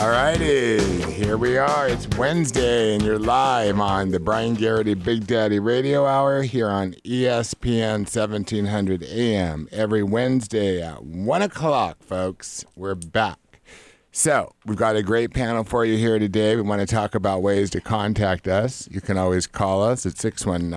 All righty, here we are. It's Wednesday, and you're live on the Brian Garrity Big Daddy Radio Hour here on ESPN 1700 AM. Every Wednesday at 1 o'clock, folks. We're back. So, we've got a great panel for you here today. We want to talk about ways to contact us. You can always call us at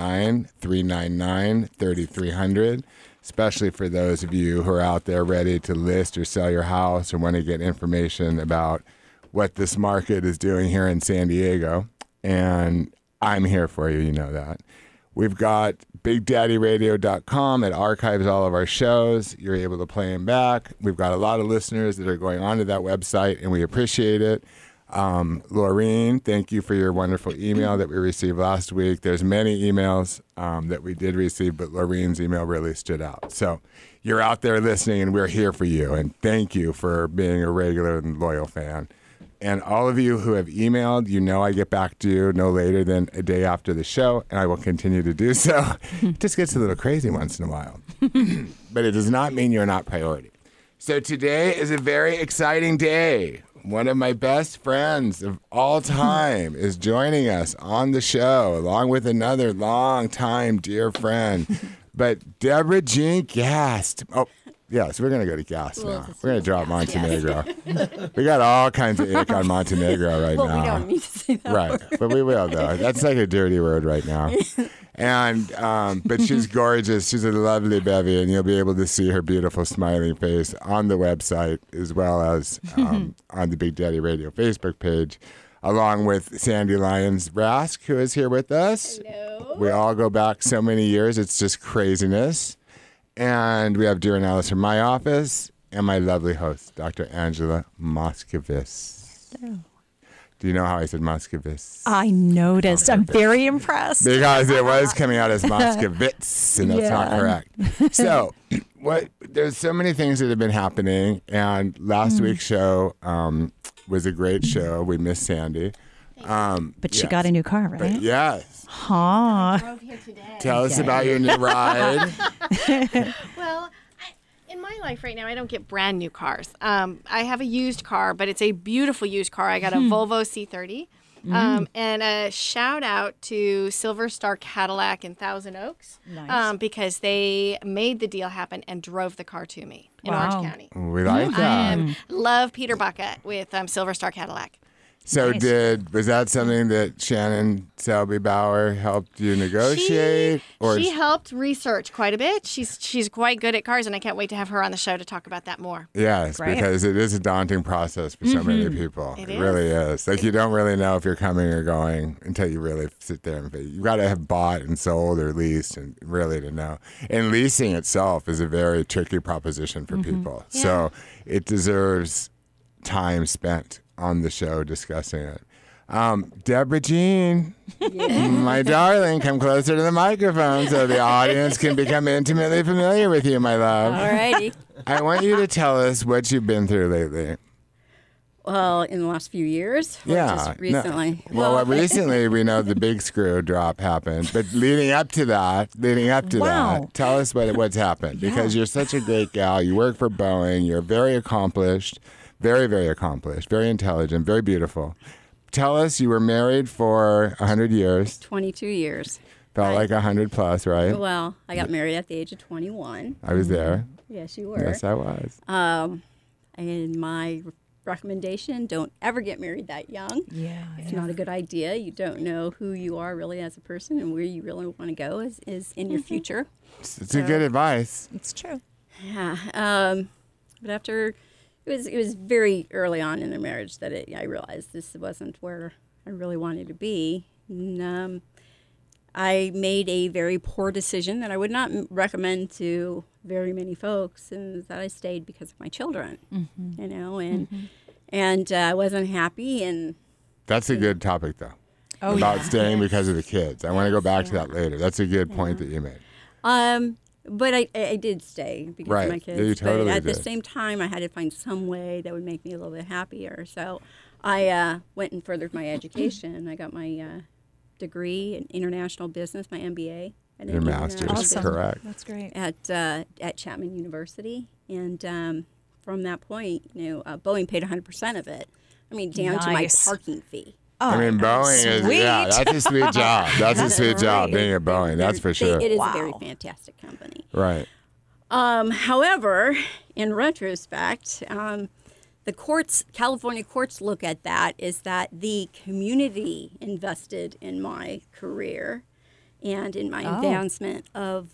619-399-3300. Especially for those of you who are out there ready to list or sell your house or want to get information about what this market is doing here in San Diego. And I'm here for you, you know that. We've got BigDaddyRadio.com. It archives all of our shows. You're able to play them back. We've got a lot of listeners that are going onto that website, and we appreciate it. Laureen, thank you for your wonderful email that we received last week. There's many emails that we did receive, but Laureen's email really stood out. So you're out there listening, and we're here for you. And thank you for being a regular and loyal fan. And all of you who have emailed, you know I get back to you no later than a day after the show, and I will continue to do so. It just gets a little crazy once in a while. But it does not mean you're not priority. So today is a very exciting day. One of my best friends of all time is joining us on the show, along with another long-time dear friend. But Deborah Jean Gast. Oh, yes, we're going to go to Gast now. We're going to drop Montenegro. We got all kinds of ick on Montenegro right now. Well, we don't need to say that. Right, but we will, though. That's like a dirty word right now. And but she's gorgeous. She's a lovely bevy, and you'll be able to see her beautiful smiling face on the website as well as on the Big Daddy Radio Facebook page, along with Sandy Lyons Rask, who is here with us. Hello. We all go back so many years. It's just craziness. And we have Dear Alice from my office and my lovely host, Dr. Angela Moscovis. Hello. Do you know how I said Moscovis? I noticed. I'm very impressed. Because it was coming out as Moscovitz, and that's not Yeah. correct. So, there's so many things that have been happening, and last week's show was a great show. We missed Sandy. But she yes. got a new car, right? But yes. Huh. Drove here today. Tell us about your new ride. Well, in my life right now, I don't get brand new cars. I have a used car, but it's a beautiful used car. I got a Volvo C30. And a shout out to Silver Star Cadillac in Thousand Oaks. Nice. Because they made the deal happen and drove the car to me in Wow. Orange County. We like that. Love Peter Bucket with Silver Star Cadillac. So Nice. was that something that Shannon Selby Bauer helped you negotiate? She helped research quite a bit. She's quite good at cars, and I can't wait to have her on the show to talk about that more. Yes, Great. because it is a daunting process for so many people. It It really is. Like you don't really know if you're coming or going until you really sit there and you've got to have bought and sold or leased and really to know. And leasing itself is a very tricky proposition for people. Yeah. So it deserves time spent on the show discussing it. Deborah Jean, my darling, come closer to the microphone so the audience can become intimately familiar with you, my love. All righty. I want you to tell us what you've been through lately. Well, in the last few years, or Yeah. just recently. No. Well, recently we know the big screw drop happened, but leading up to that, Wow. tell us what's happened because you're such a great gal. You work for Boeing. You're very accomplished, very, very accomplished, very intelligent, very beautiful. Tell us you were married for 100 years. 22 years. Felt like 100 plus, right? Well, I got married at the age of 21. I was there. Yes, you were. Yes, I was. And my recommendation, don't ever get married that young. Yeah. It's not a good idea. You don't know who you are really as a person and where you really want to go is in your future. It's a good advice. It's true. Yeah. But after, it was very early on in the marriage that I realized this wasn't where I really wanted to be. And, I made a very poor decision that I would not recommend to very many folks, and that I stayed because of my children, you know, and I wasn't happy. And That's a good topic, though. About staying because of the kids. I want to go back to that later. That's a good point that you made. But I did stay because Right. of my kids. Yeah, you totally but at the did. same time, I had to find some way that would make me a little bit happier. So I went and furthered my education. I got my degree in international business, my MBA. And Your master's, Awesome. correct. That's great. at Chapman University. And from that point, Boeing paid 100% of it. I mean, down to my Nice. parking fee. I mean, Boeing is, sweet. that's a sweet job. That's a sweet job being at Boeing, that's for sure. It is a very Wow. fantastic company. Right. However, in retrospect, the courts, California courts look at that is that the community invested in my career and in my advancement of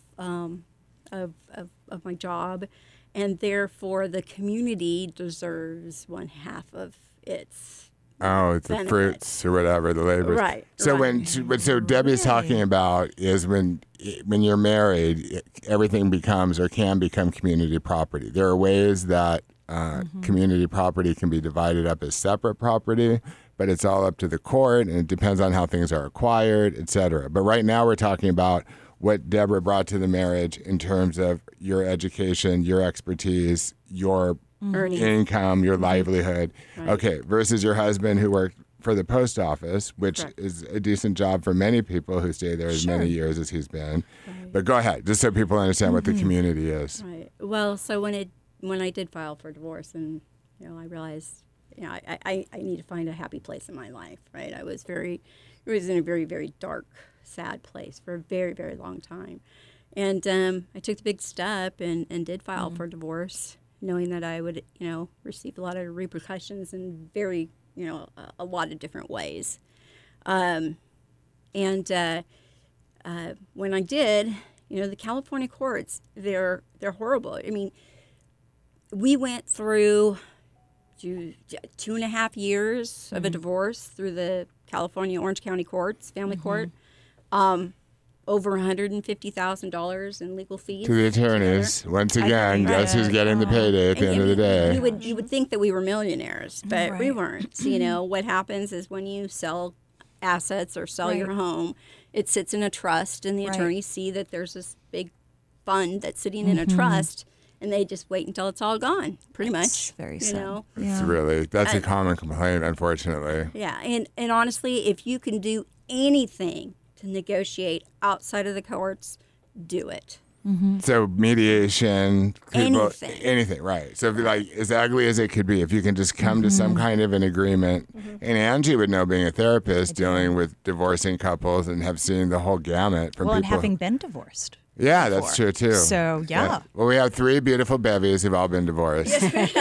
my job, and therefore the community deserves one half of its. Oh, it's the benefit. fruits or whatever, the labor. Right, So right. what so Debbie's talking about is when you're married, everything becomes or can become community property. There are ways that community property can be divided up as separate property, but it's all up to the court, and it depends on how things are acquired, et cetera. But right now we're talking about what Deborah brought to the marriage in terms of your education, your expertise, your Earnings. income, your livelihood. Okay, versus your husband who worked for the post office, which Correct. is a decent job for many people who stay there as many years as he's been. But go ahead, just so people understand what the community is. Right. Well, so when I did file for divorce, and I realized, I need to find a happy place in my life. Right. I was in a very, very dark, sad place for a very, very long time, and I took the big step and did file for divorce, knowing that I would, receive a lot of repercussions in very, a lot of different ways. And when I did, the California courts, they're horrible. I mean, we went through 2.5 years of a divorce through the California Orange County courts, family court. Over $150,000 in legal fees. To the attorneys, once again, guess who's getting the payday at the end of the day? You would think that we were millionaires, but we Right. weren't. So, what happens is when you sell assets or sell your Right. home, it sits in a trust, and the Right. attorneys see that there's this big fund that's sitting in a trust, and they just wait until it's all gone, pretty It's much. very you sad. know? It's that's a common complaint, unfortunately. Yeah, and honestly, if you can do anything to negotiate outside of the courts, do it. So mediation, Anything. anything, right? So if like as ugly as it could be, if you can just come to some kind of an agreement, and Angie would know, being a therapist, dealing with divorcing couples, and have seen the whole gamut from Well, and people. having been divorced. Yeah, that's true too. So, yeah. Well, we have 3 beautiful bevies who've all been divorced.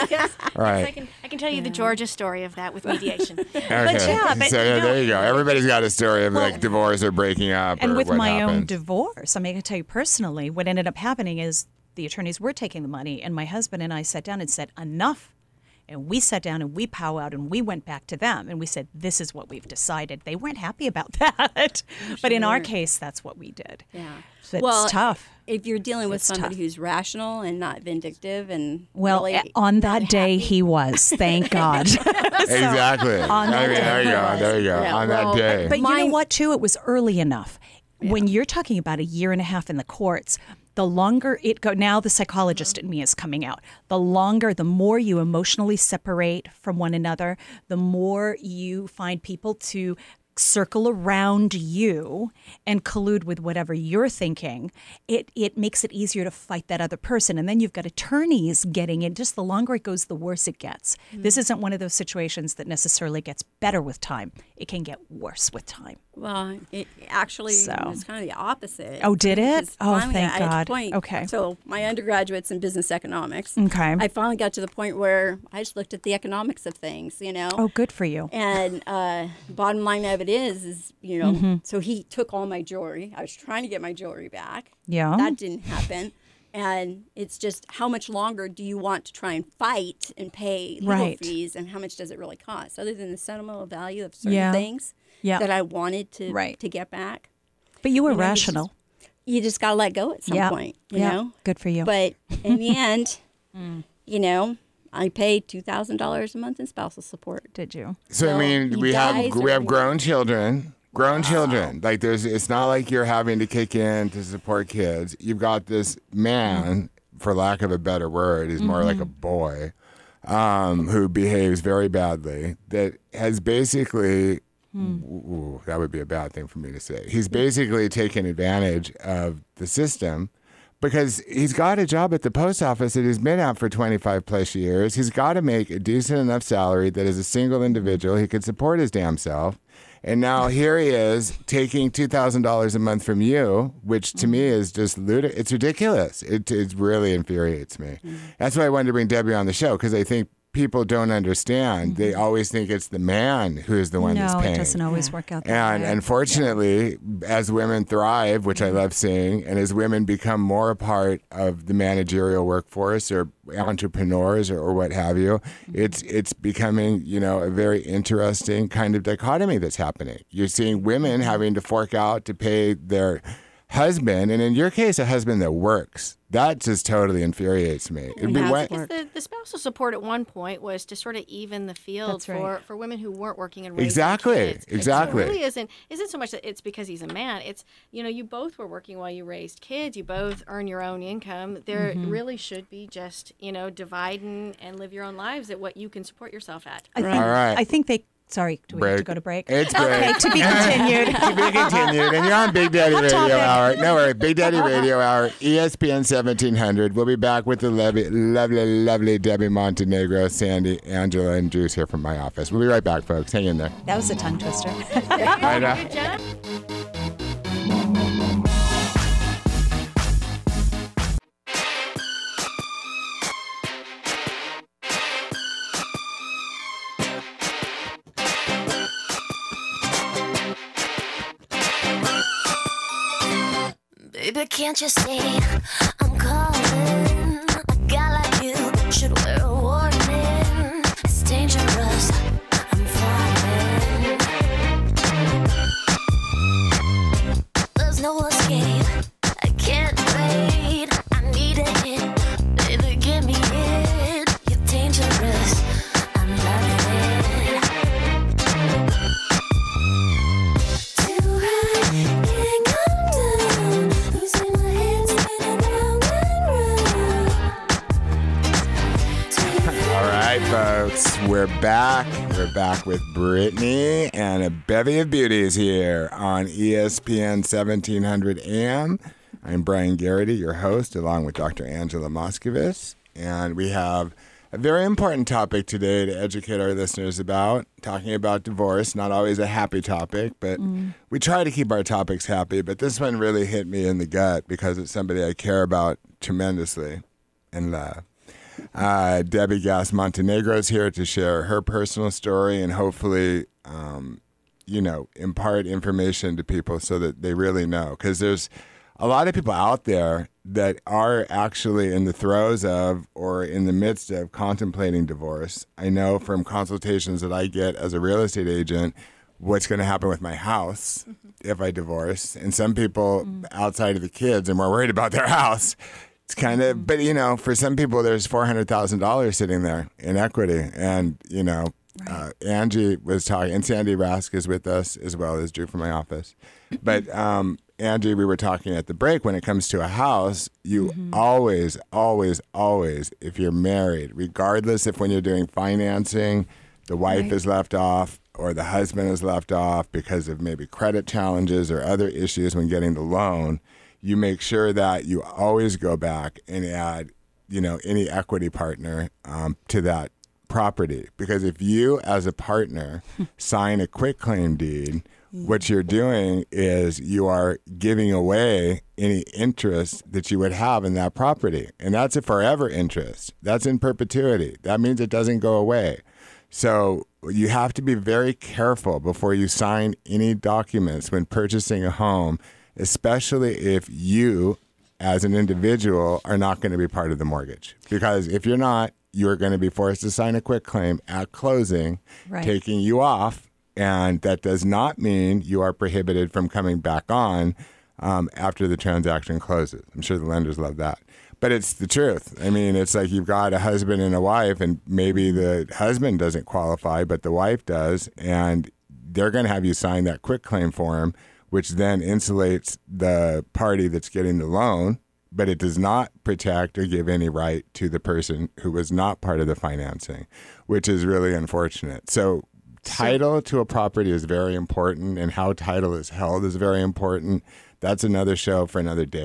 Right. I can tell you the Georgia story of that with mediation. Okay. yeah, but, so you know, there you go. Everybody's got a story of like divorce or breaking up, And or with what my own happened. divorce, I mean, I can tell you personally, what ended up happening is the attorneys were taking the money, and my husband and I sat down and said, enough. And we sat down and we powwowed and we went back to them and we said, this is what we've decided. They weren't happy about that. But in our case, that's what we did. Yeah. So it's tough. If you're dealing with It's somebody tough. who's rational and not vindictive and Well, really on that not day, happy. he was. Thank God. Exactly. on that day there you he go. was. There you go. Yeah, on well, that day. But you know Mine- what, too? It was early enough. When you're talking about a year and a half in the courts, the longer it go, now the psychologist in me is coming out. The more you emotionally separate from one another, the more you find people to circle around you and collude with whatever you're thinking, it makes it easier to fight that other person. And then you've got attorneys getting in. Just the longer it goes, the worse it gets. This isn't one of those situations that necessarily gets better with time. It can get worse with time. Well, it actually So. was kind of the opposite. Oh, did it? Because Oh, finally thank I had to God. point- Okay. So my undergraduate's in business economics. Okay. I finally got to the point where I just looked at the economics of things, Oh, good for you. And bottom line of it is, so he took all my jewelry. I was trying to get my jewelry back. Yeah. That didn't happen. And it's just how much longer do you want to try and fight and pay legal Right. fees, and how much does it really cost, other than the sentimental value of certain Yeah. things Yeah. that I wanted to Right. to get back. But you were You know, rational. You just got to let go at some Yeah. point, you Yeah. know. Good for you. But in the end, I paid $2,000 a month in spousal support. Did you? So I So mean, he we have dies we have or- grown children. Grown children. Like it's not like you're having to kick in to support kids. You've got this man, for lack of a better word, he's more like a boy, who behaves very badly. That has basically, that would be a bad thing for me to say. He's basically taken advantage of the system because he's got a job at the post office that he's been at for 25 plus years. He's got to make a decent enough salary that as a single individual, he could support his damn self. And now here he is taking $2,000 a month from you, which to me is just ludicrous. It's ridiculous. It really infuriates me. That's why I wanted to bring Debbie on the show, because I think people don't understand. They always think it's the man who is the one that's paying. No, it doesn't always work out that And way. unfortunately, as women thrive, which I love seeing, and as women become more a part of the managerial workforce or entrepreneurs or what have you, it's becoming, you know, a very interesting kind of dichotomy that's happening. You're seeing women having to fork out to pay their husband, and in your case, a husband that works. That just totally infuriates me. It'd be what, Because the spousal support at one point was to sort of even the field That's right. for women who weren't working and raising Exactly, kids. exactly. So it really isn't so much that it's because he's a man. It's, you know, you both were working while you raised kids. You both earn your own income. There really should be just, you know, divide and live your own lives at what you can support yourself at. I think, All right. I think they. Sorry, do we have to go to break? It's break. Okay, to be continued. To be continued. And you're on Big Daddy Radio topic. Hour. No worry, Big Daddy Radio Hour, ESPN 1700. We'll be back with the lovely Debbie Montenegro, Sandy, Angela, and Juice here from my office. We'll be right back, folks. Hang in there. That was a tongue twister. I know. Good job. Baby, can't you see I'm calling? A guy like you should wear a warning. It's dangerous. I'm falling. There's no escape. I can't wait. I need a hit. Baby, give me it. You're dangerous. I'm loving it. Too high, can't come down. Losing my head, spinning round and round. All right, folks. We're back. We're back with Brittany and a bevy of beauties here on ESPN 1700 AM. I'm Brian Garrity, your host, along with Dr. Angela Moskovitz. And we have a very important topic today to educate our listeners about, talking about divorce. Not always a happy topic, but we try to keep our topics happy. But this one really hit me in the gut because it's somebody I care about tremendously and love. Debbie Gass Montenegro is here to share her personal story and hopefully, impart information to people so that they really know. Because there's a lot of people out there that are actually in the throes of or in the midst of contemplating divorce. I know from consultations that I get as a real estate agent what's going to happen with my house if I divorce. And some people outside of the kids are more worried about their house. It's kind of, but for some people, there's $400,000 sitting there in equity. And, Angie was talking, and Sandy Rask is with us as well as Drew from my office. But Angie, we were talking at the break, when it comes to a house, you always, if you're married, regardless if when you're doing financing, the wife is left off or the husband is left off because of maybe credit challenges or other issues when getting the loan, you make sure that you always go back and add, any equity partner to that property. Because if you, as a partner, sign a quitclaim deed, what you're doing is you are giving away any interest that you would have in that property. And that's a forever interest. That's in perpetuity. That means it doesn't go away. So you have to be very careful before you sign any documents when purchasing a home, especially if you, as an individual, are not going to be part of the mortgage. Because if you're not, you're going to be forced to sign a quitclaim at closing, taking you off. And that does not mean you are prohibited from coming back on after the transaction closes. I'm sure the lenders love that. But it's the truth. I mean, it's like you've got a husband and a wife, and maybe the husband doesn't qualify, but the wife does. And they're going to have you sign that quitclaim form, which then insulates the party that's getting the loan, but it does not protect or give any right to the person who was not part of the financing, which is really unfortunate. So title to a property is very important, and how title is held is very important. That's another show for another day.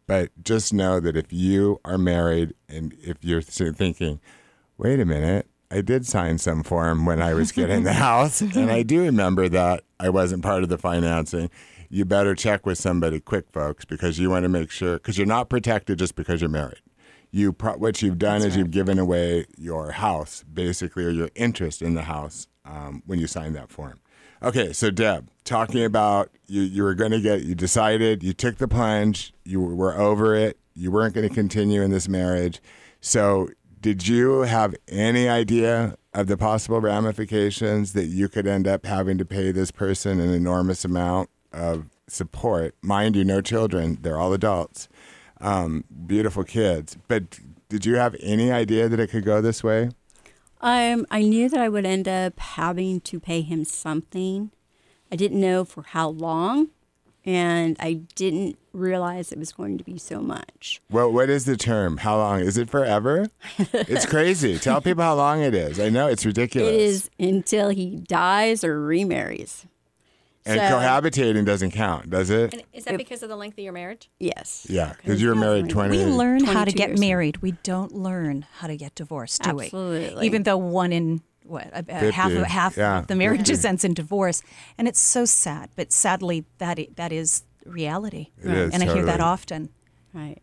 But just know that if you are married and if you're thinking, wait a minute, I did sign some form when I was getting the house, and I do remember that I wasn't part of the financing. You better check with somebody quick, folks, because you want to make sure, because you're not protected just because you're married. What you've done is you've given away your house, basically, or your interest in the house when you signed that form. Okay, so Deb, talking about you were going to you decided, you took the plunge, you were over it, you weren't going to continue in this marriage. So did you have any idea of the possible ramifications that you could end up having to pay this person an enormous amount of support? Mind you, no children, they're all adults, beautiful kids. But did you have any idea that it could go this way? I knew that I would end up having to pay him something. I didn't know for how long, and I didn't realize it was going to be so much. Well, what is the term? How long? Is it forever? It's crazy. Tell people how long it is. I know, it's ridiculous. It is until he dies or remarries. And cohabitating doesn't count, does it? And is that because of the length of your marriage? Yes. Yeah, because you were married 20 We learn how to 22 get years. married. We don't learn how to get divorced, do we? Absolutely. Even though one in half yeah. of the marriages ends in divorce, and it's so sad. But sadly, that is reality, It is, and I hear that totally. often. Right.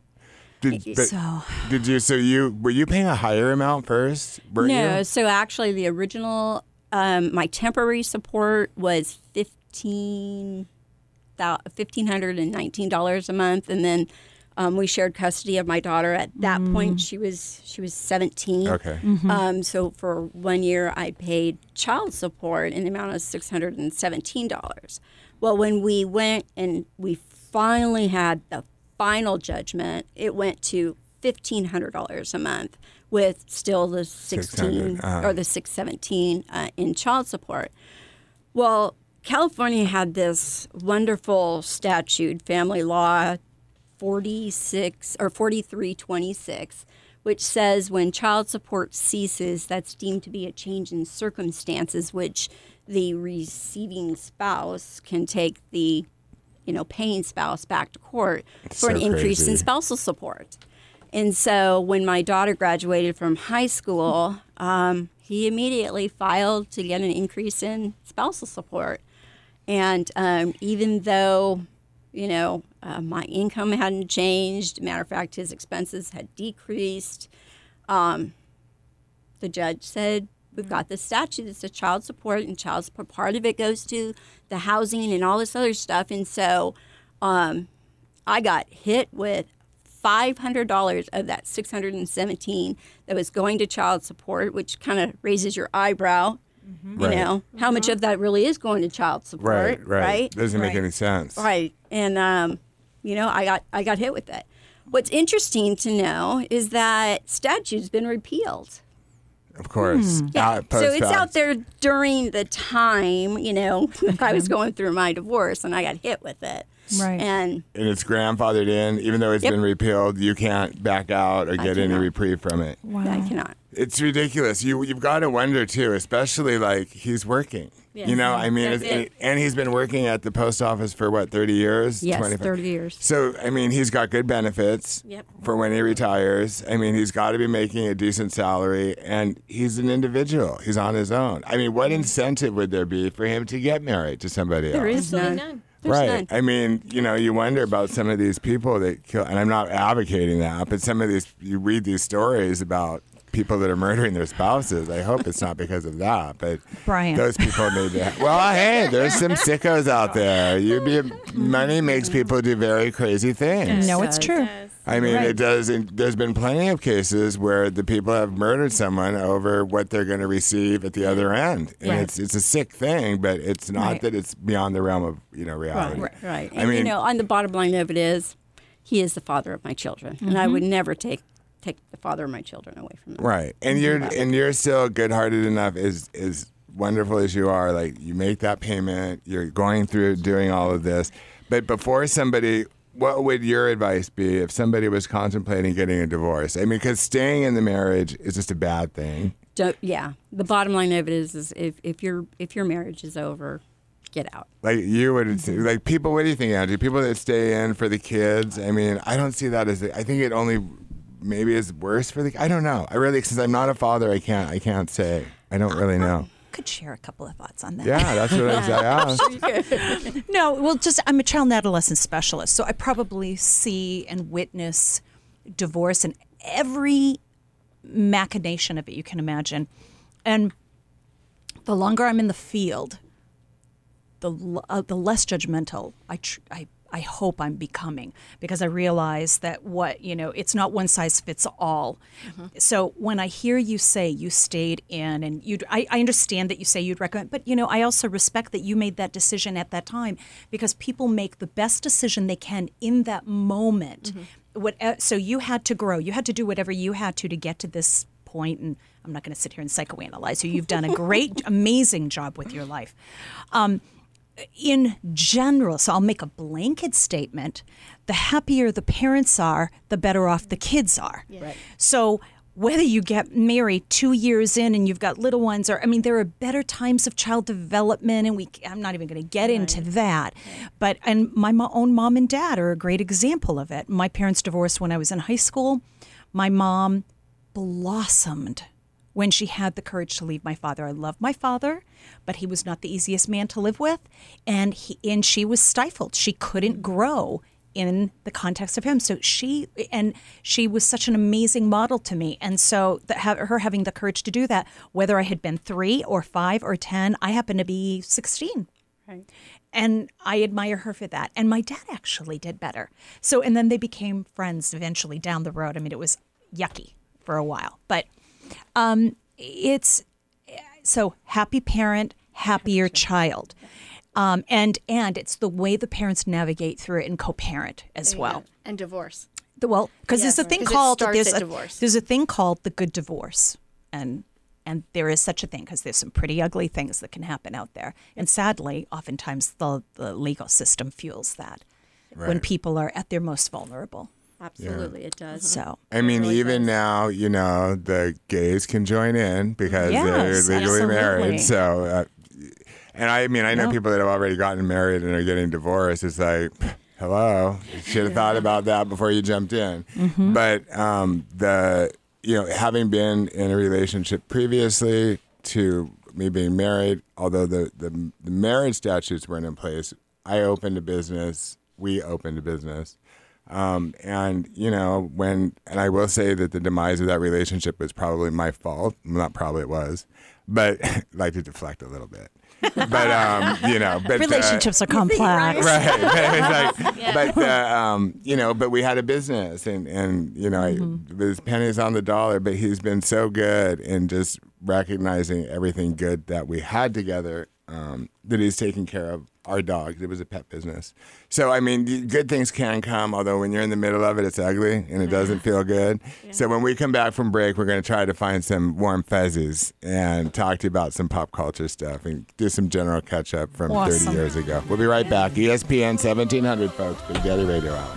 So Were you paying a higher amount first? Weren't No, you? so actually the original, my temporary support was $1,519 a month, and then we shared custody of my daughter. At that point, she was 17. Okay. So for 1 year, I paid child support in the amount of $617. Well, when we went and we finally had the final judgment, it went to $1,500 a month with still the 16 or the 617 in child support. Well, California had this wonderful statute, family law 4326, which says when child support ceases, that's deemed to be a change in circumstances, which the receiving spouse can take the paying spouse back to court for an increase in spousal support. And so when my daughter graduated from high school, he immediately filed to get an increase in spousal support. And even though, my income hadn't changed, matter of fact, his expenses had decreased, the judge said, we've got this statute that says child support, and child support, part of it goes to the housing and all this other stuff. And so I got hit with $500 of that $617 that was going to child support, which kind of raises your eyebrow. How much of that really is going to child support, right? Doesn't make any sense. Right. And, I got hit with it. What's interesting to know is that statute's been repealed. Of course. Yeah. So it's out there during the time, that I was going through my divorce, and I got hit with it. Right. And it's grandfathered in, even though it's been repealed. You can't back out or get any reprieve from it. I cannot. It's ridiculous. You've got to wonder too, especially like he's working. Yes. I mean, That's it. and he's been working at the post office for what, 30 years? Yes, 25? 30 years. So, I mean, he's got good benefits for when he retires. I mean, he's got to be making a decent salary, and he's an individual. He's on his own. I mean, what incentive would there be for him to get married to somebody else? There is Absolutely none. none. There's Right. none. I mean, you wonder about some of these people that kill, and I'm not advocating that, but some of these, you read these stories about people that are murdering their spouses. I hope it's not because of that, but Brian. those people need to. Well, hey, there's some sickos out there. Money makes people do very crazy things. No, it's true. Yes. I mean, it does. There's been plenty of cases where the people have murdered someone over what they're going to receive at the other end, and Right. it's a sick thing, but it's not Right. that it's beyond the realm of reality. Right. I And, mean, on the bottom line of it is, he is the father of my children, and I would never take the father of my children away from them. right, and you're still good-hearted enough, as wonderful as you are. Like, you make that payment, you're going through doing all of this, but before somebody. What would your advice be if somebody was contemplating getting a divorce? I mean, because staying in the marriage is just a bad thing. The bottom line of it is if your marriage is over, get out. Like you would, like people. What do you think, Angie? People that stay in for the kids. I mean, I don't see that as. I think it only maybe is worse for the. I don't know. I really, since I'm not a father, I can't say. I don't really know. Could share a couple of thoughts on that. Yeah, that's what I asked. No, well, I'm a child and adolescent specialist, so I probably see and witness divorce in every machination of it you can imagine. And the longer I'm in the field, the less judgmental I hope I'm becoming, because I realize that it's not one size fits all. Mm-hmm. So when I hear you say you stayed in and I understand that you say you'd recommend, but I also respect that you made that decision at that time, because people make the best decision they can in that moment. Mm-hmm. So you had to grow. You had to do whatever you had to get to this point, and I'm not going to sit here and psychoanalyze you. You've done a great, amazing job with your life. In general, so I'll make a blanket statement, the happier the parents are, the better off the kids are. Yeah. Right. So whether you get married 2 years in and you've got little ones, there are better times of child development, and I'm not even going to get into that. Right. But my own mom and dad are a great example of it. My parents divorced when I was in high school. My mom blossomed when she had the courage to leave my father. I love my father, but he was not the easiest man to live with, and she was stifled. She couldn't grow in the context of him. So she was such an amazing model to me. And so her having the courage to do that, whether I had been 3 or 5 or 10, I happened to be 16. Right. And I admire her for that. And my dad actually did better. So, and then they became friends eventually down the road. I mean, it was yucky for a while, but it's so happy parent, happier child. And it's the way the parents navigate through it and co-parent as well. And divorce. Because there's a thing called divorce. There's a thing called the good divorce, and there is such a thing, because there's some pretty ugly things that can happen out there, and sadly, oftentimes the legal system fuels that when people are at their most vulnerable. Absolutely, it does. So I mean, really even does. now, the gays can join in because Yes, they're legally absolutely. married. So, and I mean, I know people that have already gotten married and are getting divorced. It's like, hello, you should have thought about that before you jumped in. Mm-hmm. But having been in a relationship previously to me being married, although the marriage statutes weren't in place, I opened a business. We opened a business. And I will say that the demise of that relationship was probably my fault. Not probably, it was, but I like to deflect a little bit. But but relationships are complex, right? But we had a business, and it was pennies on the dollar. But he's been so good in just recognizing everything good that we had together. That he's taking care of our dog. It was a pet business. So, I mean, good things can come, although when you're in the middle of it, it's ugly and it doesn't feel good. Yeah. So when we come back from break, we're going to try to find some warm fuzzies and talk to you about some pop culture stuff and do some general catch-up from 30 years ago. We'll be right back. ESPN 1700, folks, Big Daddy Radio Hour.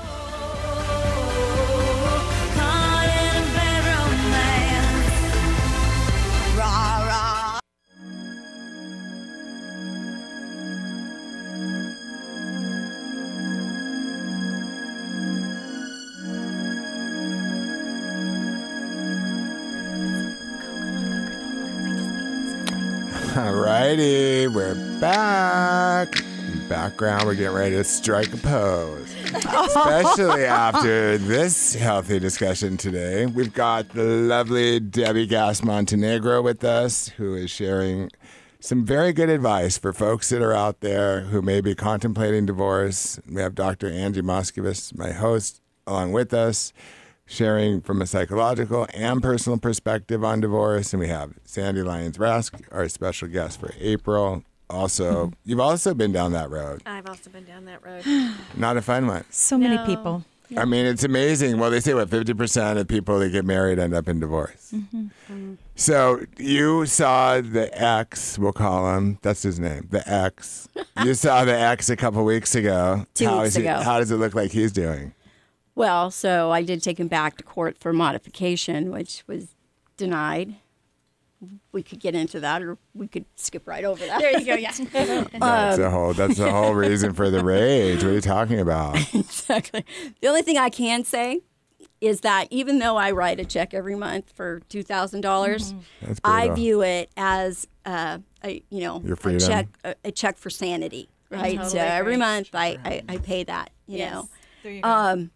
Alrighty, we're back. In the background, we're getting ready to strike a pose. Especially after this healthy discussion today. We've got the lovely Debbie Gas Montenegro with us, who is sharing some very good advice for folks that are out there who may be contemplating divorce. We have Dr. Angie Moskowitz, my host, along with us, sharing from a psychological and personal perspective on divorce. And we have Sandy Lyons-Rask, our special guest for April. Also, you've also been down that road. I've also been down that road. Not a fun one. So many people. I mean, it's amazing. Well, they say, 50% of people that get married end up in divorce. Mm-hmm. Mm-hmm. So you saw the ex, we'll call him, that's his name, the ex. You saw the ex a couple weeks ago. 2 weeks ago. How does it look like he's doing? Well, so I did take him back to court for modification, which was denied. we could get into that, or we could skip right over that. There you go. Yeah. That's the whole reason for the rage. What are you talking about? Exactly. The only thing I can say is that even though I write a check every month for $2,000, That's I brutal. view it as Your freedom. a check for sanity, right? totally So every agree. month I pay that, you Yes. know. There you go.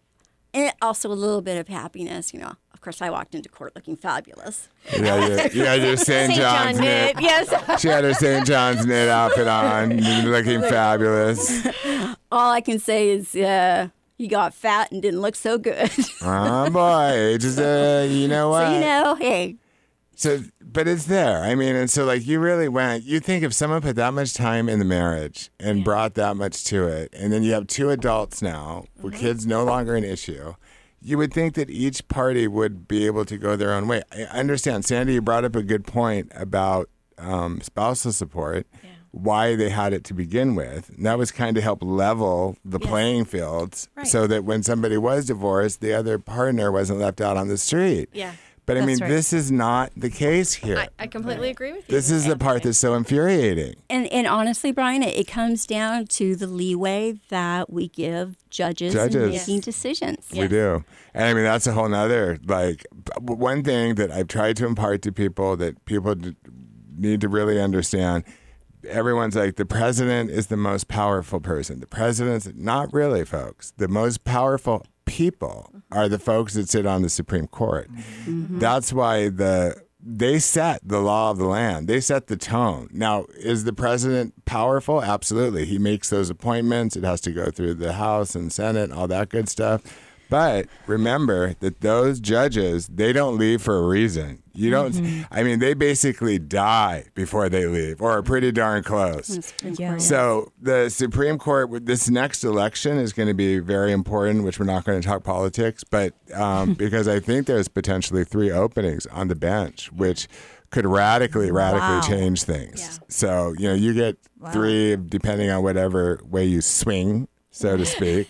And also a little bit of happiness, you know. Of course, I walked into court looking fabulous. You had your St. John's knit. Yes. She had her St. John's knit outfit on, looking fabulous. All I can say is you got fat and didn't look so good. Oh boy, just you know what? So, you know, hey. So, but it's there. I mean, and so like you really went. You think if someone put that much time in the marriage and brought that much to it, and then you have two adults now, with kids no longer an issue, you would think that each party would be able to go their own way. I understand, Sandy. You brought up a good point about spousal support. Why they had it to begin with. And that was kind of help level the playing fields so that when somebody was divorced, the other partner wasn't left out on the street. Yeah. But I That's mean, right. this is not the case here. I completely agree with you. This is the part that's so infuriating. And honestly, Brian, it comes down to the leeway that we give judges in Judges. making decisions. We do. And I mean, that's a whole nother, like, one thing that I've tried to impart to people that people need to really understand. Everyone's like, the president is the most powerful person. The president's not really, folks. The most powerful people are the folks that sit on the Supreme Court. That's why they set the law of the land. They set the tone. Now, is the president powerful? Absolutely. He makes those appointments. It has to go through the House and Senate, all that good stuff. But remember that those judges, they don't leave for a reason. You don't, I mean, they basically die before they leave, or are pretty darn close. Yeah. So the Supreme Court, with this next election, is going to be very important, which we're not going to talk politics, but because I think there's potentially 3 openings on the bench, which could radically change things. Yeah. So, you know, you get 3 depending on whatever way you swing, so to speak.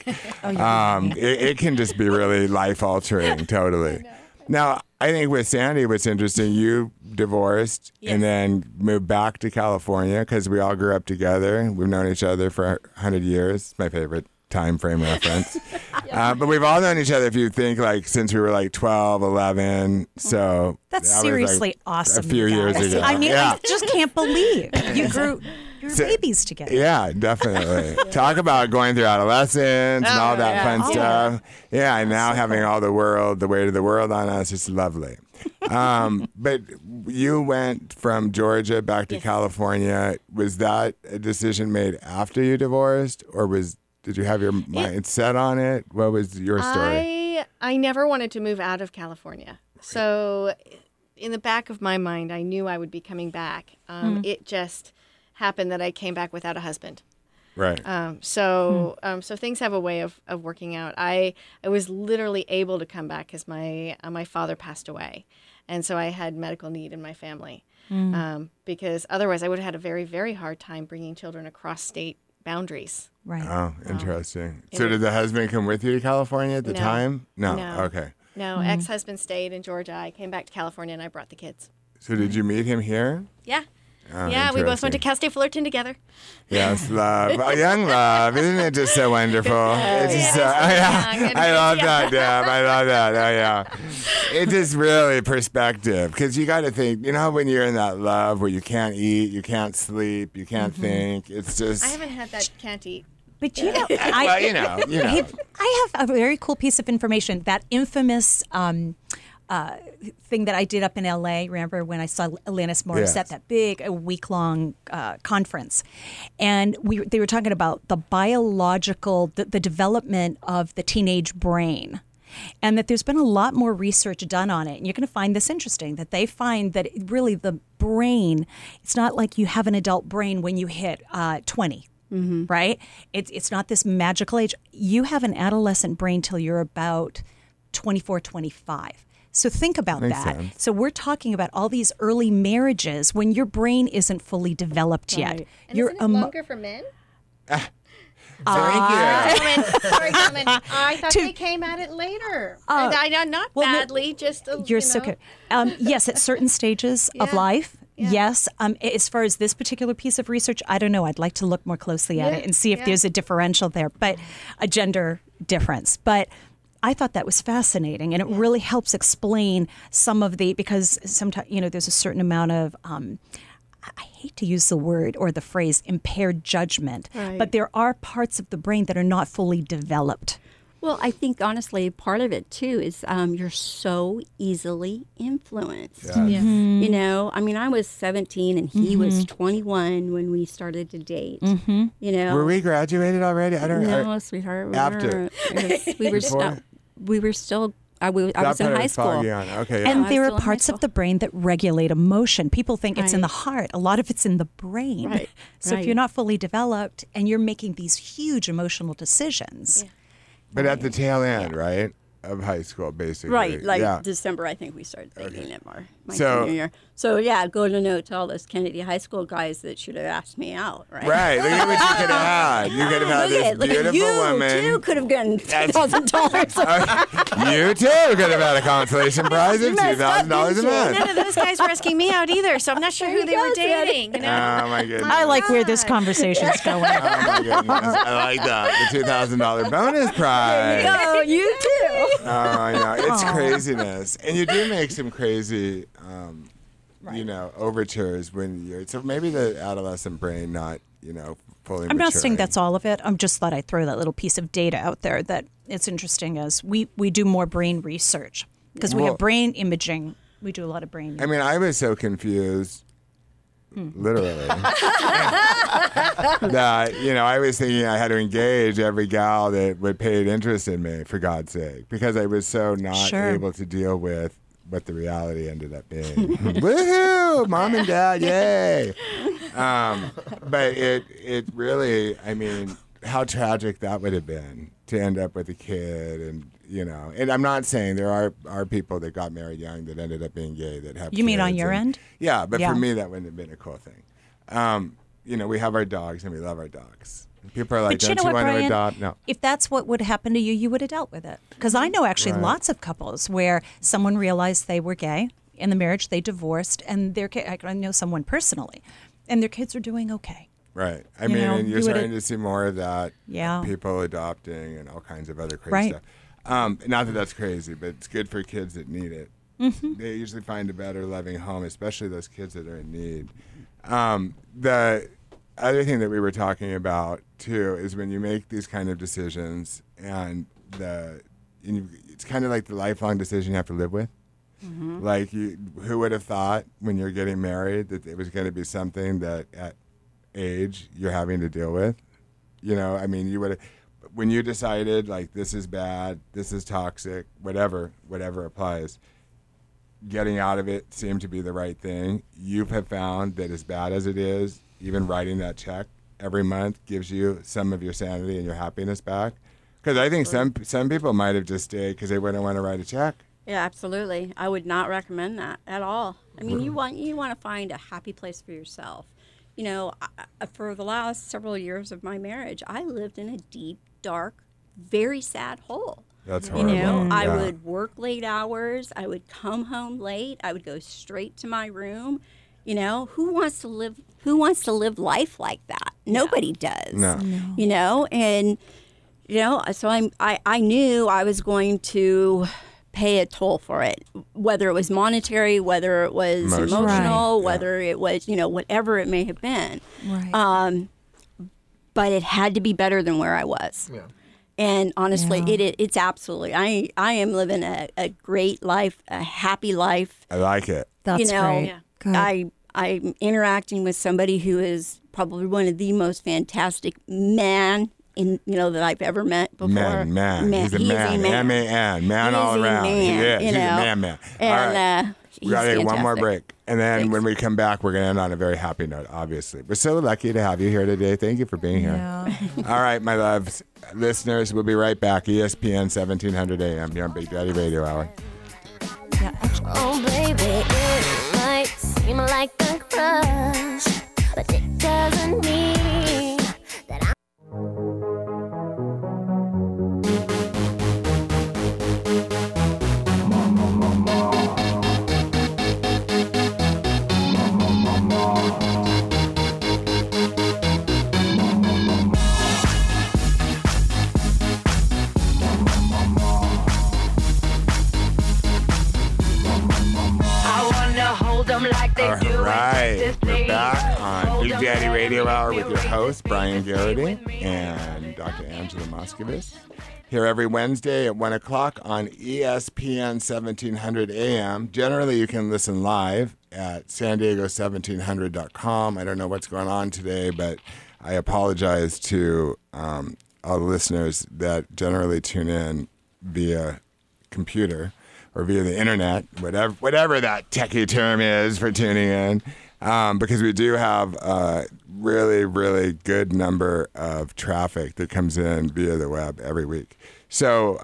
It can just be really life-altering, totally. Now, I think with Sandy, what's interesting, you divorced and then moved back to California because we all grew up together. We've known each other for 100 years. It's my favorite time frame reference. But we've all known each other, if you think, like, since we were like 12, 11. So That's that was, seriously like, awesome. A few you years guys. ago. I mean, yeah. I just can't believe you grew your babies together. Yeah, definitely. Talk about going through adolescence and all that fun stuff. Yeah, and now having all the weight of the world on us, it's lovely. But you went from Georgia back to California. Was that a decision made after you divorced, or did you have your mind set on it? What was your story? I never wanted to move out of California. So in the back of my mind, I knew I would be coming back. It just happened that I came back without a husband. Right. So things have a way of working out. I was literally able to come back because my father passed away, and so I had medical need in my family. Because otherwise, I would have had a very, very hard time bringing children across state boundaries. Right. Oh, interesting. So did the husband come with you to California at the No. time? No. No. Okay. No, ex-husband stayed in Georgia. I came back to California and I brought the kids. So did you meet him here? Yeah. Oh, Yeah, we both went to interesting. Cal State Fullerton together. Yes, love. Oh, young love. Isn't it just so wonderful? It's just so, young. I love that, Deb. I love that. Oh, yeah. It's just really perspective. Because you got to think, you know, when you're in that love where you can't eat, you can't sleep, you can't think. It's just. I haven't had that can't eat. But you know, well, you know. I have a very cool piece of information. That infamous thing that I did up in LA. Remember when I saw Alanis Morissette, Yes. that big week-long conference, and they were talking about the biological, the development of the teenage brain. And that there's been a lot more research done on it. And you're going to find this interesting, that they find that really the brain, it's not like you have an adult brain when you hit 20. Right? It's not this magical age. You have an adolescent brain till you're about 24, 25. So think about Makes that. sense. So we're talking about all these early marriages when your brain isn't fully developed yet. And You're isn't it longer for men? Thank you. Sorry, gentlemen. I thought they came at it later. And I not badly, just You're so good. Yes, at certain stages of life. Yeah. Yes. As far as this particular piece of research, I don't know. I'd like to look more closely at it and see if there's a differential there, but a gender difference. But I thought that was fascinating, and it really helps explain some of because sometimes, there's a certain amount of, I hate to use the word or the phrase impaired judgment, but there are parts of the brain that are not fully developed. Well, I think honestly, part of it too is you're so easily influenced. Yes. You know, I mean, I was 17 and he was 21 when we started to date. You know, Were we graduated already? I don't know. no, sweetheart. We After. weren't. We were Before? still. I was That in part high is school. foggy on. Okay. Yeah. And I there was are still in high parts of school. the brain that regulate emotion. People think it's in the Right. heart. A lot of it's in the brain. Right, So if right. you're not fully developed and you're making these huge emotional decisions, But at the tail end, right, of high school, basically. Right, like yeah. December, I think we started dating at my So- junior year. So yeah, go to note to all those Kennedy High School guys that should have asked me out, right? Right. Look at what you could have had. You could have had Look this at beautiful you woman. too could have gotten $2,000. You too could have had a consolation prize of $2,000 a month. None of those guys were asking me out either, so I'm not sure who they were dating. You know? Oh my goodness. I like where this conversation's going. Oh my goodness. I like that. The $2,000 bonus prize. Oh, you too. Oh, I know. It's craziness. And you do make some crazy, overtures when you're, so maybe the adolescent brain not, fully I'm not saying maturing. that's all of it. I'm just thought I'd throw that little piece of data out there that it's interesting as we do more brain research because we Well- have brain imaging. We do a lot of brain. I mean, I was so confused, literally, that, I was thinking I had to engage every gal that would pay interest in me, for God's sake, because I was so not Sure. able to deal with what the reality ended up being. Woohoo! Mom and Dad, yay! But it really, I mean, how tragic that would have been to end up with a kid and I'm not saying there are people that got married young that ended up being gay that have You mean on kids your end? Yeah, but Yeah. for me that wouldn't have been a cool thing. We have our dogs and we love our dogs. People are like, But don't you what, want to Brian? adopt? No. If that's what would happen to you, you would have dealt with it. Because I know actually lots of couples where someone realized they were gay in the marriage, they divorced, and their kid, I know someone personally, and their kids are doing okay. Right. I You mean, know, and you're you would've- starting to see more of that. Yeah. People adopting and all kinds of other crazy Right. stuff. Not that that's crazy, but it's good for kids that need it. Mm-hmm. They usually find a better, loving home, especially those kids that are in need. The other thing that we were talking about, too, is when you make these kind of decisions and it's kind of like the lifelong decision you have to live with. Mm-hmm. Like, who would have thought when you're getting married that it was going to be something that at age you're having to deal with? I mean, you would have, when you decided, like, this is bad, this is toxic, whatever applies, getting out of it seemed to be the right thing. You have found that as bad as it is, even writing that check every month gives you some of your sanity and your happiness back. Because I think some people might have just stayed because they wouldn't want to write a check. Yeah, absolutely. I would not recommend that at all. I mean, you want to find a happy place for yourself. For the last several years of my marriage, I lived in a deep, dark, very sad hole. That's horrible. I Yeah. would work late hours. I would come home late. I would go straight to my room. Who wants to live life like that? Nobody does. No. And so I knew I was going to pay a toll for it, whether it was monetary, whether it was emotional, Right. whether it was, whatever it may have been. Right. But it had to be better than where I was. Yeah. And honestly, it's absolutely, I am living a great life, a happy life. I like it. That's great. Yeah. Good. I'm interacting with somebody who is probably one of the most fantastic men that I've ever met before. Man. He's a man. M-A-N. Man He all is a around. man, He is. you He's a know. man. And All right. We he's got to take one more fantastic. break. And then Thanks. when we come back, we're going to end on a very happy note, obviously. We're so lucky to have you here today. Thank you for being here. All right, my loves. Listeners, we'll be right back. ESPN 1700 AM here on Big Daddy Radio Hour. Oh, baby, it might seem like a crush, but it doesn't mean that I'm All right, we're back on Big Daddy Radio Hour with your host, Brian Garrity and Dr. Angela Moskovitz. Here every Wednesday at 1 o'clock on ESPN 1700 AM. Generally, you can listen live at sandiego1700.com. I don't know what's going on today, but I apologize to all the listeners that generally tune in via computer or via the internet, whatever that techie term is for tuning in, because we do have a really, really good number of traffic that comes in via the web every week. So,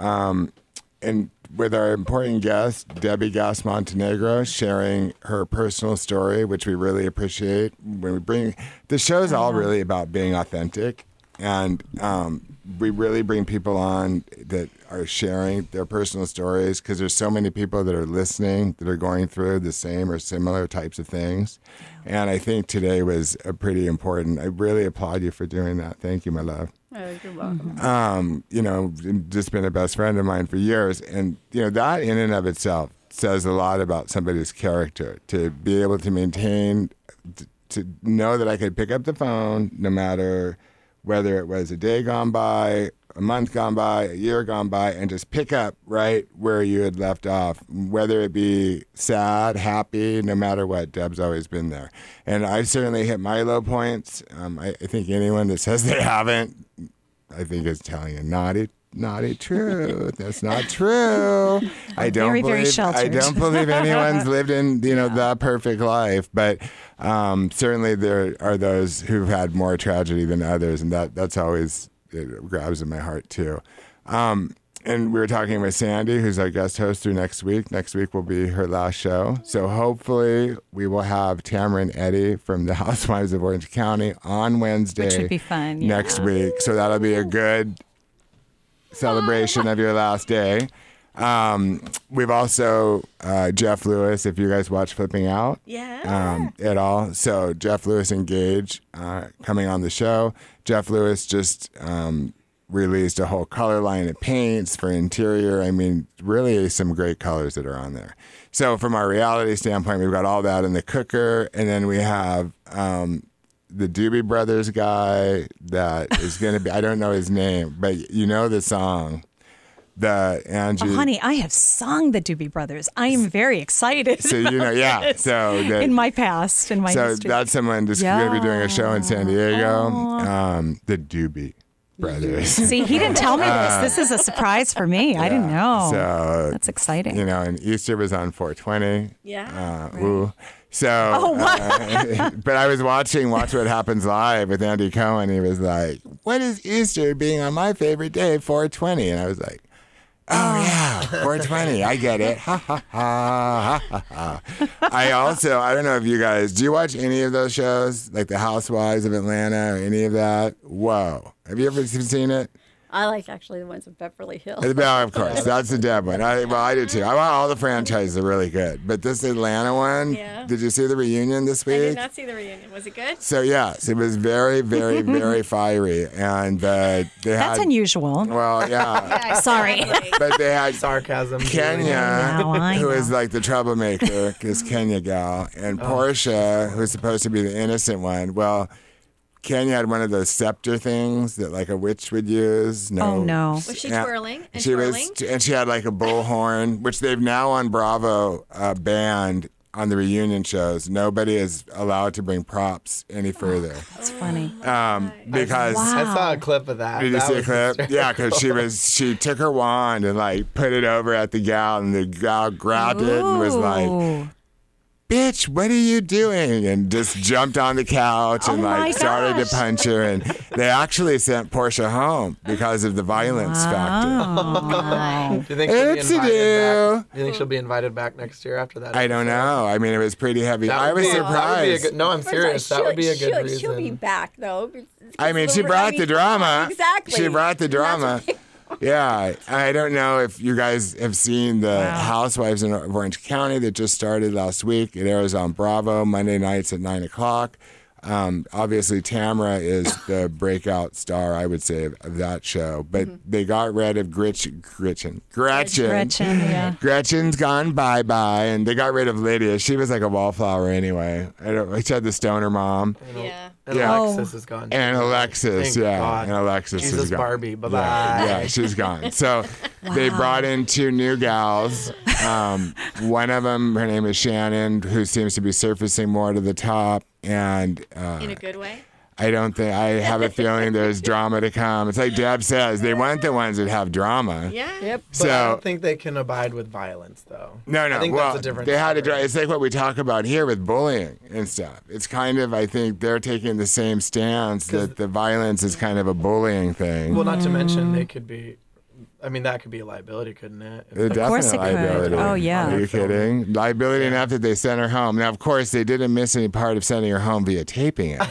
and with our important guest, Debbie Gas Montenegro, sharing her personal story, which we really appreciate. When we bring the show's all really about being authentic, and we really bring people on that are sharing their personal stories because there's so many people that are listening that are going through the same or similar types of things. And I think today was a pretty important. I really applaud you for doing that. Thank you, my love. Oh, you're welcome. You know, just been a best friend of mine for years. And, you know, that in and of itself says a lot about somebody's character, to be able to maintain, to know that I could pick up the phone no matter whether it was a day gone by, a month gone by, a year gone by, and just pick up right where you had left off, whether it be sad, happy, no matter what. Deb's always been there. And I've certainly hit my low points. I think anyone that says they haven't, I think is telling you naughty truth. That's not true. I don't very, believe, very sheltered. I don't believe anyone's lived in, the perfect life, but certainly there are those who've had more tragedy than others, and that's always, it grabs in my heart too. And we were talking with Sandy, who's our guest host through next week. Next week will be her last show. So hopefully we will have Tamara and Eddie from the Housewives of Orange County on Wednesday. Which would be fun. Next week. So that'll be a good celebration of your last day. We've also Jeff Lewis, if you guys watch Flipping Out at all. So Jeff Lewis and Gage coming on the show. Jeff Lewis just released a whole color line of paints for interior. I mean, really some great colors that are on there. So from our reality standpoint, we've got all that in the cooker. And then we have the Doobie Brothers guy that is going to be, I don't know his name, but you know the song. The Angie. Oh, honey, I have sung the Doobie Brothers. I am very excited. So, you know, yeah. So in my past, in my history. So that's someone just going to be doing a show in San Diego. The Doobie Brothers. See, he didn't tell me this. This is a surprise for me. I didn't know. So that's exciting. You know, and Easter was on 420. Yeah. Ooh. So, but I was watching Watch What Happens Live with Andy Cohen. He was like, "What is Easter being on my favorite day, 420?" And I was like, "Oh yeah, 420. I get it." Ha ha ha ha ha. I don't know if you guys, do you watch any of those shows, like The Housewives of Atlanta or any of that? Whoa, have you ever seen it? I like actually the ones of Beverly Hills. Well, of course, that's the Deb one. I do too. I want all the franchises are really good, but this Atlanta one. Yeah. Did you see the reunion this week? I did not see the reunion. Was it good? So yes, it was very, very, very fiery, and they had. That's unusual. Well, yeah. Sorry. But they had sarcasm. Kenya, I who know. is like the troublemaker, this Kenya gal, and Portia, who's supposed to be the innocent one. Well, Kenya had one of those scepter things that like a witch would use. Oh, no. Was she twirling and she twirling? and she had like a bullhorn, which they've now on Bravo banned on the reunion shows. Nobody is allowed to bring props any further. That's funny. Because I saw a clip of that. did you That see a was clip? Yeah, because she took her wand and like put it over at the gal, and the gal grabbed it and was like, Ooh. "Bitch, what are you doing?" And just jumped on the couch and Oh my like started gosh. to punch her. And they actually sent Portia home because of the violence factor. Do you think she'll be Oopsie-doo. invited back? Do you think she'll be invited back next year after that? I don't know. I mean, it was pretty heavy. That I would was be- that would be a surprised. good- no, I'm serious. That would be a good reason. She'll be back though. I mean, she brought the drama. Exactly. She brought the drama. Yeah, I don't know if you guys have seen the Housewives of Orange County that just started last week. It airs on Bravo Monday nights at 9 o'clock. Obviously, Tamara is the breakout star, I would say, of that show. But they got rid of Gretchen. Yeah. Gretchen's gone bye-bye, and they got rid of Lydia. She was like a wallflower anyway. She had the stoner mom. Yeah. And Yeah. Alexis is gone. And Alexis, Thank yeah. God. And Alexis Jesus is gone. Barbie. Bye-bye. Yeah, she's gone. So they brought in 2 new gals. One of them, her name is Shannon, who seems to be surfacing more to the top. And In a good way. I have a feeling there's drama to come. It's like Deb says, they want the ones that have drama. Yeah. Yep. But I So don't think they can abide with violence, though. no, I think well, that's a different they had to. story. It's like what we talk about here with bullying and stuff. It's kind of, I think they're taking the same stance that the violence is kind of a bullying thing. Well, not to mention they could be. I mean, that could be a liability, couldn't it? If A they- course definite it could. liability. Oh, yeah. Are you kidding? Liability enough that they sent her home. Now, of course, they didn't miss any part of sending her home via taping it.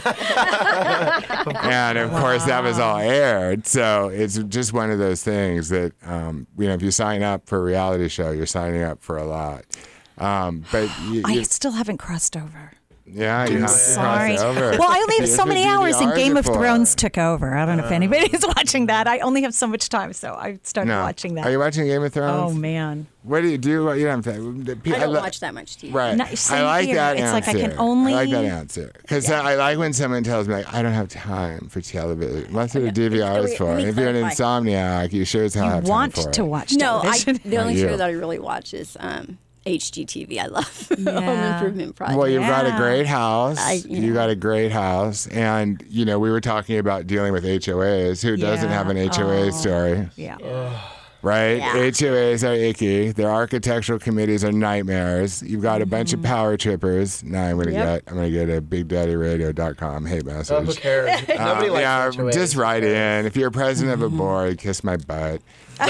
And, of course, that was all aired. So it's just one of those things that, if you sign up for a reality show, you're signing up for a lot. But I still haven't crossed over. yeah, you have to Sorry. cross over. Well, I only have That's so what many hours, and DVRs Game are of for. Thrones took over. I don't know if anybody's watching that. I only have so much time, so I started No. watching that. Are you watching Game of Oh Thrones? man! What do you do? You don't have to. I don't watch that much TV. Right. No, I same like here. that It's answer. like I can only- I like that answer. Because I like when someone tells me, like, I don't have time for television. That's what a DVR is for. Let me If you're an clarify. insomniac, you sure as hell You have want time for to it. watch No, television? the only you. show that I really watch is HGTV. I love Home Yeah. Improvement Project. Well, you've got a Yeah. great house. you You know. got a great house. And, we were talking about dealing with HOAs. Who doesn't Yeah. have an HOA story? Yeah. Right? Yeah. HOAs are icky. Their architectural committees are nightmares. You've got a bunch of power trippers. Now I'm gonna Yep. get a BigDaddyRadio.com hate Oh, who message. cares? Nobody likes yeah, HOAs. just write in. If you're president of a board, kiss my butt.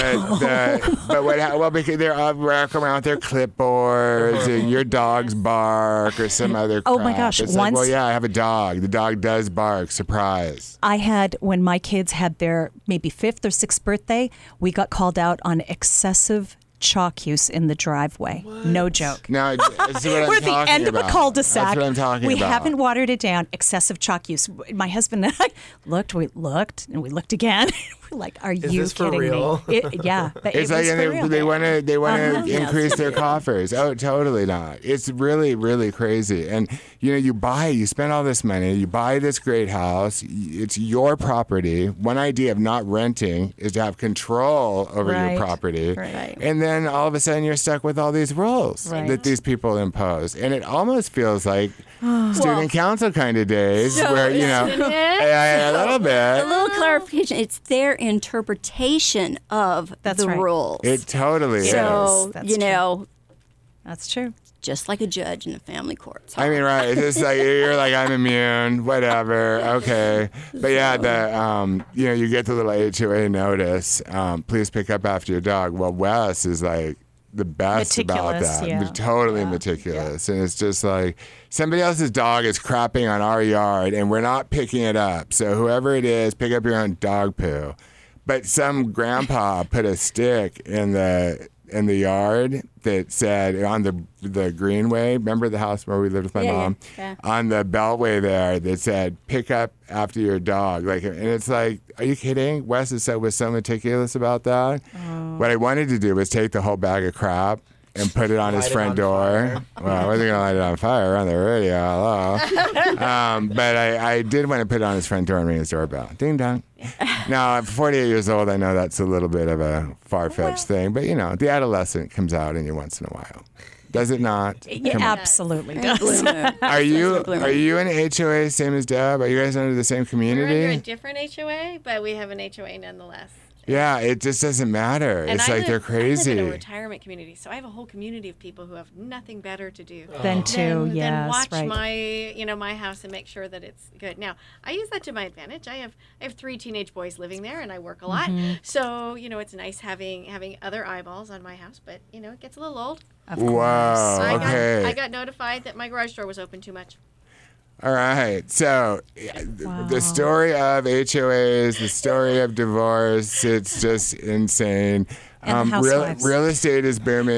But because they're all walk around with their clipboards, and your dog's bark or some other crap. Oh, my gosh, It's like, well, once- yeah, I have a dog. The dog does bark. Surprise. I had, when my kids had their maybe 5th or 6th birthday, we got called out on excessive chalk use in the driveway. No joke. Now, this is what I'm We're at the talking end about. of a cul-de-sac. That's what I'm talking we about. haven't watered it down. Excessive chalk use. My husband and I looked, and we looked again. We're like, "Are you this for kidding real? me?" Yeah, It's it like, was and for real. they want to Uh-huh. increase their coffers. Oh, totally not. It's really, really crazy. And you spend all this money, you buy this great house. It's your property. One idea of not renting is to have control over Right. your property. Right. And then all of a sudden you're stuck with all these rules Right. that these people impose. And it almost feels like student council kind of days where, yeah, a little A bit. little clarification. It's their interpretation of That's the right. rules. It totally is. So, That's you true. know, That's true. just like a judge in a family court. I mean, right? It's just like you're like, I'm immune, whatever, okay. But yeah, you get the little HOA notice. Please pick up after your dog. Well, Wes is like the best about Meticulous, that. yeah. Totally meticulous, and it's just like somebody else's dog is crapping on our yard, and we're not picking it up. So whoever it is, pick up your own dog poo. But some grandpa put a stick in the yard that said on the greenway. Remember the house where we lived with my mom? Yeah. On the beltway there that said pick up after your dog. Like, and it's like, are you kidding? Wes was so meticulous about that. What I wanted to do was take the whole bag of crap and put it on his Light it front on door. Well, I wasn't going to light it on fire on the radio. Hello. But I did want to put it on his front door and ring his doorbell. Ding dong. Now, at 48 years old, I know that's a little bit of a far-fetched thing. But, the adolescent comes out in you once in a while. Does it not? It Come on. absolutely Blue does. moon. Are you Blue moon. are you an HOA same as Deb? Are you guys under the same We're under a community? different HOA, but we have an HOA nonetheless. Yeah, it just doesn't matter. And It's I like live- they're I live in a crazy. retirement community, so I have a whole community of people who have nothing better to do Then too, than yes, watch right. my house and make sure that it's good. Now, I use that to my advantage. I have 3 teenage boys living there, and I work a lot. Mm-hmm. So it's nice having other eyeballs on my house. But it gets a little old. Of course. Wow. I Okay. got notified that my garage door was open too much. All right. So the story of HOAs, the story of divorce, it's just insane. And housewives. Real estate is booming.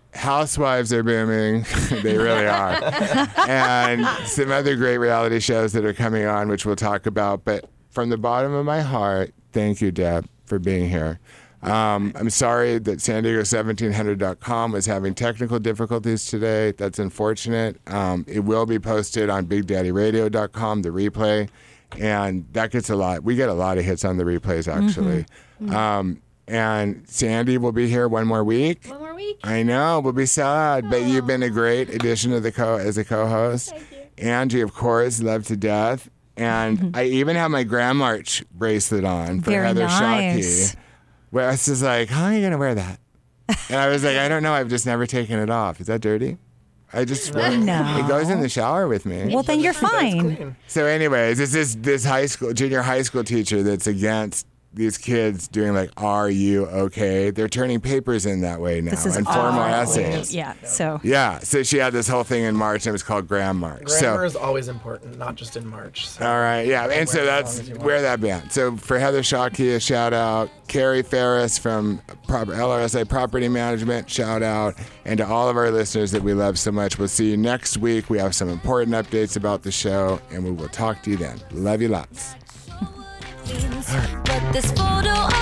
Housewives are booming. They really are. And some other great reality shows that are coming on, which we'll talk about. But from the bottom of my heart, thank you, Deb, for being here. I'm sorry that SanDiego1700.com was having technical difficulties today. That's unfortunate. It will be posted on BigDaddyRadio.com, the replay. And that gets a lot. We get a lot of hits on the replays, actually. And Sandy will be here one more week. One more week. I know, we'll be sad, but you've been a great addition to as a co-host. Thank you. Angie, of course, love to death. And I even have my Grand March bracelet on for Very Heather nice. Shockey. Wes is like, how are you going to wear that? And I was like, I don't know. I've just never taken it off. Is that dirty? I just No. It goes in the shower with me. Well, then you're That's fine. clean. So anyways, this junior high school teacher that's against these kids doing like, are you okay? They're turning papers in that way now This is and formal all- essays. Yeah. So Yeah, so she had this whole thing in March and it was called Grand March. Grammar So, is always important, not just in March. So. all right, yeah, and so Wear it as that's long as you want. where that been. So for Heather Shockey, a shout out. Carrie Ferris from LRSI Property Management, shout out. And to all of our listeners that we love so much, we'll see you next week. We have some important updates about the show, and we will talk to you then. Love you lots. But this photo